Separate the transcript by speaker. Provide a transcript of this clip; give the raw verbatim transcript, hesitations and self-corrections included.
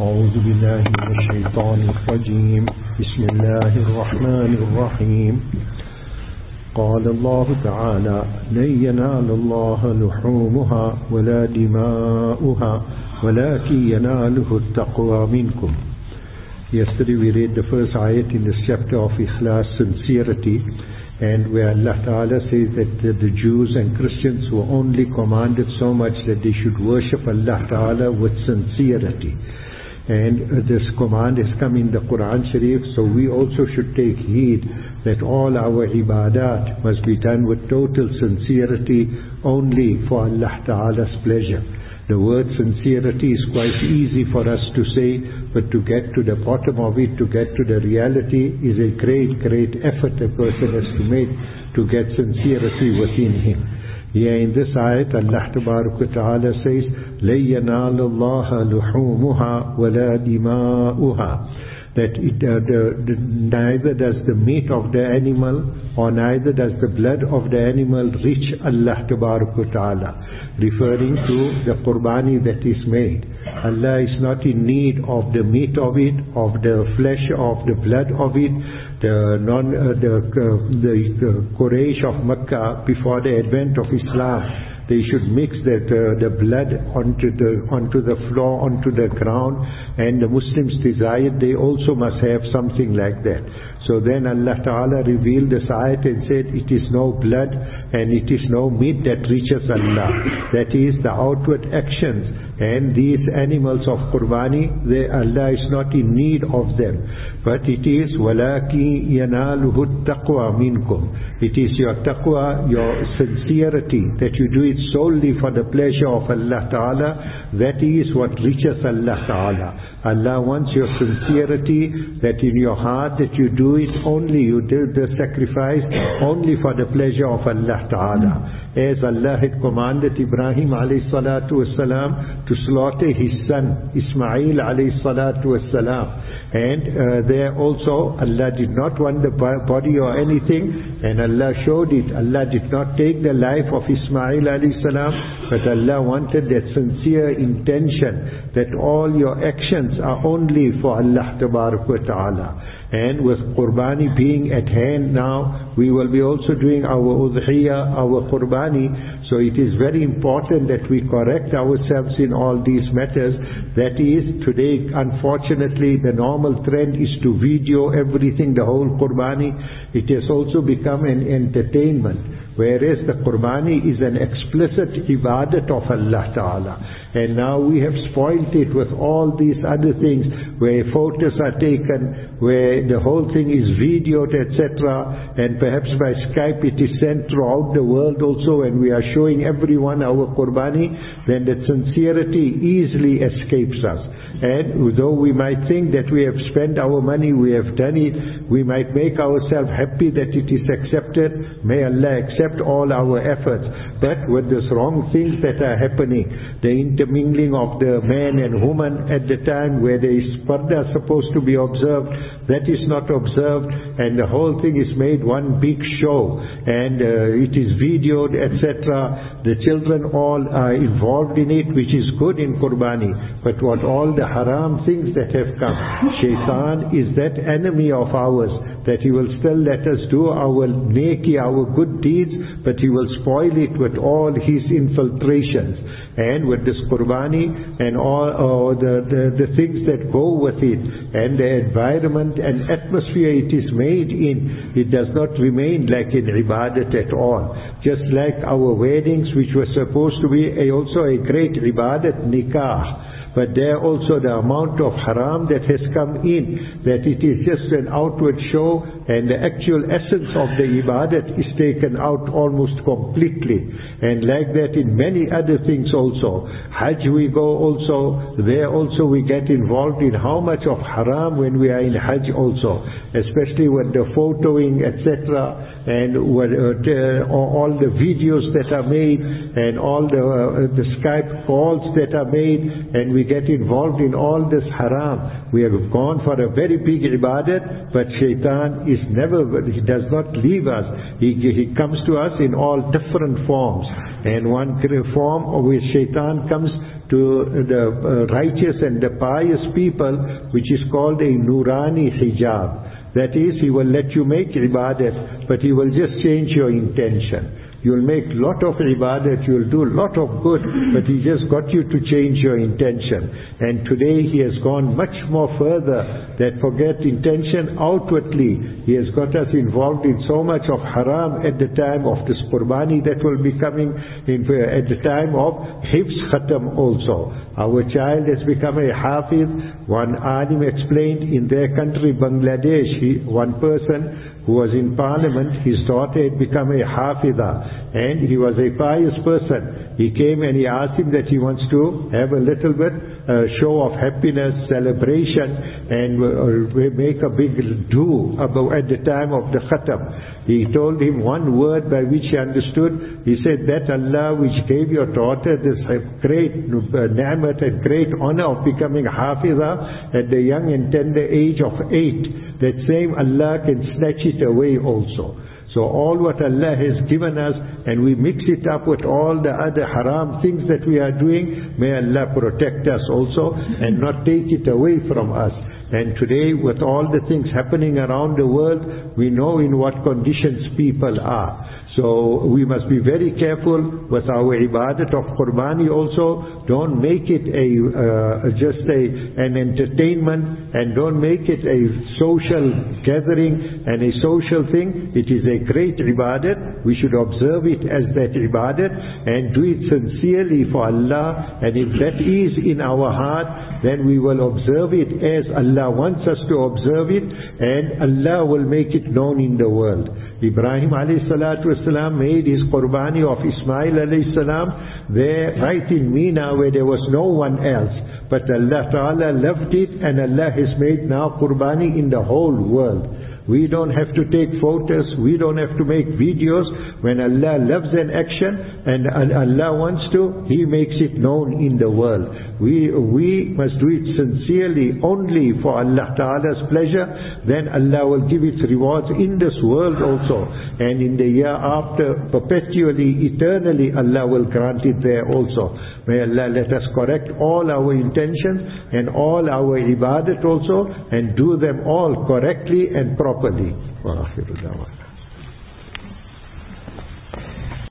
Speaker 1: أعوذ بالله من الشيطان الرجيم بسم الله الرحمن الرحيم قال الله تعالى لن ينال الله لحومها ولا دماؤها ولكن يناله التقوى منكم. Yesterday we read the first ayat in this chapter of Ikhlas, sincerity, and where Allah Ta'ala says that the, the Jews and Christians were only commanded so much that they should worship Allah Ta'ala with sincerity. And this command has come in the Quran Sharif, so we also should take heed that all our ibadat must be done with total sincerity only for Allah Ta'ala's pleasure. The word sincerity is quite easy for us to say, but to get to the bottom of it, to get to the reality, is a great, great effort a person has to make to get sincerity within him. Here in this ayat, Allah Ta'ala says, لَن يَنَالَ اللَّهَ لُحُومُهَا وَلَا دِمَاؤُهَا, that it, uh, the, the, neither does the meat of the animal or neither does the blood of the animal reach Allah Ta'ala, referring to the qurbani that is made. Allah is not in need of the meat of it, of the flesh, of the blood of it. The non, uh, the, uh, the uh, Quraysh of Makkah, before the advent of Islam, they should mix that, uh, the blood onto the, onto the floor, onto the ground, and the Muslims desired they also must have something like that. So then Allah Ta'ala revealed this ayat and said, it is no blood and it is no meat that reaches Allah. That is the outward actions. And these animals of Qurbani, they, Allah is not in need of them. But it is وَلَكِنْ يَنَالُهُ التَّقْوَى مِنْكُمْ. It is your taqwa, your sincerity, that you do it solely for the pleasure of Allah Ta'ala. That is what reaches Allah Ta'ala. Allah wants your sincerity, that in your heart that you do it only, you do the sacrifice only for the pleasure of Allah Ta'ala. As Allah had commanded Ibrahim alayhi salatu wasalam to slaughter his son Ismail alayhi salatu wasalam. And uh, there also Allah did not want the body or anything, and Allah showed it. Allah did not take the life of Ismail alayhi salam, but Allah wanted that sincere intention that all your actions are only for Allah Ta'ala. And with Qurbani being at hand now, we will be also doing our udhiyah, our Qurbani. So it is very important that we correct ourselves in all these matters. That is, today, unfortunately, the normal trend is to video everything, the whole Qurbani. It has also become an entertainment, whereas the Qurbani is an explicit ibadat of Allah Ta'ala. And now we have spoiled it with all these other things, where photos are taken, where the whole thing is videoed, et cetera. And perhaps by Skype it is sent throughout the world also, and we are showing everyone our Qurbani, then that sincerity easily escapes us. And though we might think that we have spent our money, we have done it, we might make ourselves happy that it is accepted. May Allah accept all our efforts. But with these wrong things that are happening, the intermingling of the man and woman at the time where there is parda supposed to be observed, that is not observed, and the whole thing is made one big show, and uh, it is videoed, et cetera. The children all are involved in it, which is good in Qurbani. But what all the haram things that have come, Shaitan is that enemy of ours, that he will still let us do our neki, our good deeds, but he will spoil it with all his infiltrations. And with this Qurbani and all uh, the, the, the things that go with it, and the environment and atmosphere it is made in, it does not remain like an ibadat at all. Just like our weddings, which were supposed to be a, also a great ibadat, nikah. But there also the amount of haram that has come in, that it is just an outward show, and the actual essence of the ibadat is taken out almost completely. And like that in many other things also. Hajj we go also, there also we get involved in how much of haram when we are in Hajj also, especially with the photoing, et cetera, and with, uh, all the videos that are made, and all the, uh, the Skype calls that are made, and we get involved in all this haram. We have gone for a very big ibadat, but Shaitan is never, he does not leave us. He, he comes to us in all different forms. And one form of which Shaitan comes to the uh, righteous and the pious people, which is called a Nurani hijab. That is, He will let you make ibadat, but He will just change your intention. You'll make lot of ibadat, you'll do lot of good, but He just got you to change your intention. And today He has gone much more further, that forget intention outwardly. He has got us involved in so much of haram at the time of this Qurbani that will be coming in, at the time of Hifz Khatam also. Our child has become a Hafiz. One alim explained in their country, Bangladesh, he, one person who was in parliament, his daughter had become a Hafiza, and he was a pious person. He came and he asked him that he wants to have a little bit uh, show of happiness, celebration, and uh, make a big do about at the time of the Khatam. He told him one word by which he understood. He said, that Allah which gave your daughter this great uh, ni'mat and great honor of becoming Hafiza at the young and tender age of eight, that same Allah can snatch it away also. So all what Allah has given us, and we mix it up with all the other haram things that we are doing, may Allah protect us also and not take it away from us. And today, with all the things happening around the world, we know in what conditions people are. So we must be very careful with our ibadat of Qurbani also. Don't make it a uh, just a an entertainment, and don't make it a social gathering and a social thing. It is a great ibadat. We should observe it as that ibadat and do it sincerely for Allah. And if that is in our heart, then we will observe it as Allah wants us to observe it, and Allah will make it known in the world. Ibrahim alayhi salatu wasalam made his Qurbani of Ismail alayhi salam there right in Mina, where there was no one else. But Allah Ta'ala loved it, and Allah has made now Qurbani in the whole world. We don't have to take photos, we don't have to make videos. When Allah loves an action and Allah wants to, He makes it known in the world. We, we must do it sincerely only for Allah Ta'ala's pleasure. Then Allah will give its rewards in this world also, and in the year after, perpetually, eternally, Allah will grant it there also. May Allah let us correct all our intentions and all our ibadat also, and do them all correctly and properly. Wa akhiru da'wana.